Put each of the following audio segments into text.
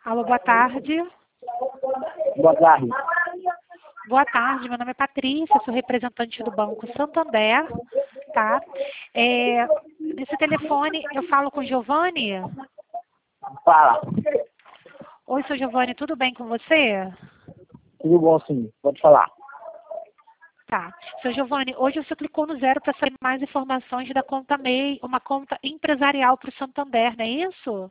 Alô, boa tarde. Boa tarde. Boa tarde, meu nome é Patrícia, sou representante do Banco Santander, tá? Nesse telefone eu falo com o Giovanni. Fala. Oi, seu Giovanni, tudo bem com você? Tudo bom, sim. Pode falar. Tá. Seu Giovanni, hoje você clicou no 0 para saber mais informações da conta MEI, uma conta empresarial para o Santander, não é isso?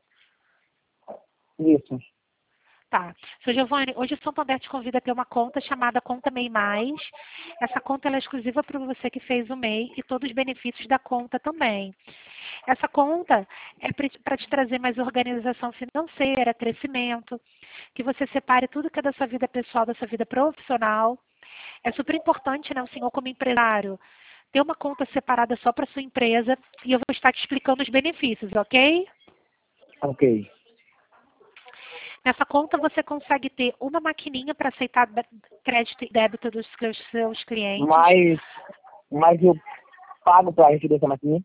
Isso. Tá. Seu Giovanni, hoje o Santander te convida a ter uma conta chamada Conta MEI Mais. Essa conta ela é exclusiva para você que fez o MEI e todos os benefícios da conta também. Essa conta é para te trazer mais organização financeira, crescimento, que você separe tudo que é da sua vida pessoal, da sua vida profissional. É super importante, né, o senhor como empresário, ter uma conta separada só para sua empresa e eu vou estar te explicando os benefícios, ok? Ok. Nessa conta você consegue ter uma maquininha para aceitar crédito e débito dos seus clientes. Mas eu pago pra gente dessa maquininha?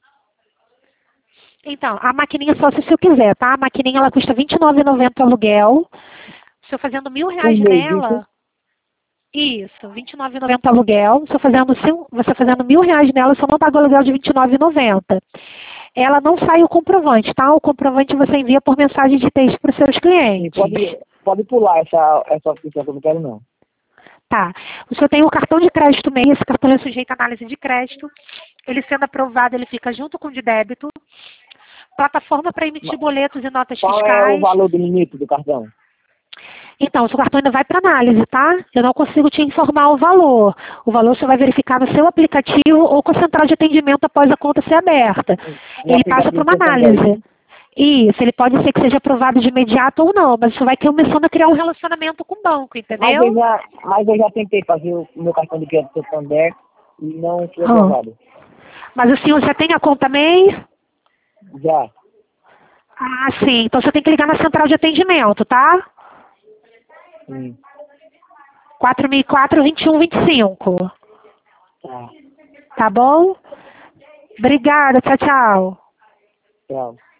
Então, a maquininha só se o senhor quiser, tá? A maquininha ela custa R$ 29,90 aluguel. O senhor fazendo R$ 1.000 Um mês, isso? nela, isso, R$ 29,90 aluguel. Você fazendo R$ 1.000 nela, você não paga o aluguel de R$ 29,90. Ela não sai o comprovante, tá? O comprovante você envia por mensagem de texto para os seus Sim, clientes. pode pular essa opção que eu não quero, não. Tá. O senhor tem o cartão de crédito MEI, esse cartão é sujeito à análise de crédito. Ele sendo aprovado, ele fica junto com o de débito. Plataforma para emitir boletos e notas Qual fiscais. é o valor do limite do cartão? Então, o seu cartão ainda vai para análise, tá? Eu não consigo te informar o valor. O valor você vai verificar no seu aplicativo ou com a central de atendimento após a conta ser aberta. No Ele passa para aplicativo uma Santander. análise. Isso, ele pode ser que seja aprovado de imediato ou não, mas isso vai começando a criar um relacionamento com o banco, entendeu? Mas eu já tentei fazer o meu cartão de crédito Santander e não foi Ah. aprovado. Mas o senhor já tem a conta MEI? Já. Ah, sim. Então você tem que ligar na central de atendimento, tá? Sim. 4004-2125. Tá. Tá bom? Obrigada. Tchau, tchau. Tchau.